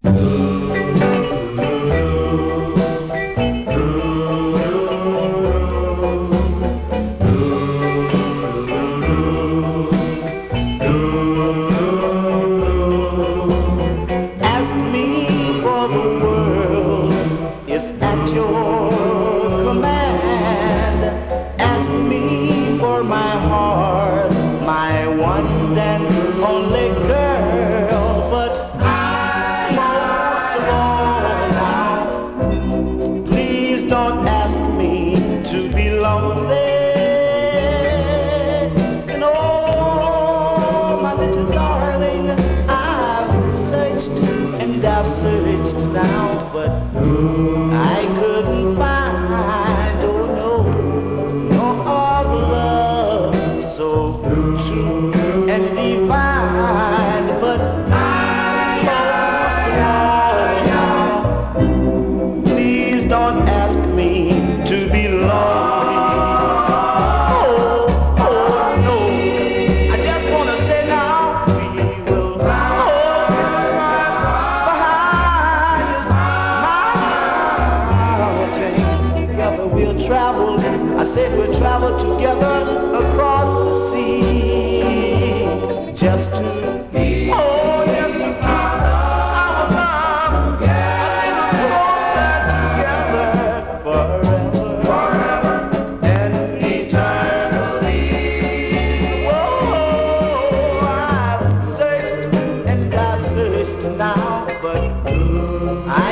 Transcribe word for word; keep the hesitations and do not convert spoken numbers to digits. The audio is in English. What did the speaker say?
Ask me for the world, it's at your command. Ask me for my heart, my one and only girl. But most of all now, please don't ask me to be lonely. And oh, my little darling, I've searched and I've searched now, but I couldn't find, oh no, no other love so true and divine. But most of all now, please don't ask me to be lonely. Oh, oh no, I just wanna say now, we will hold the climb the highest mountains. Together we'll travel, I said we'll travel together across the sea. Just to, oh, just to keep our love a little closer together forever, forever and eternally. Whoa, I've searched and I've searched now, but I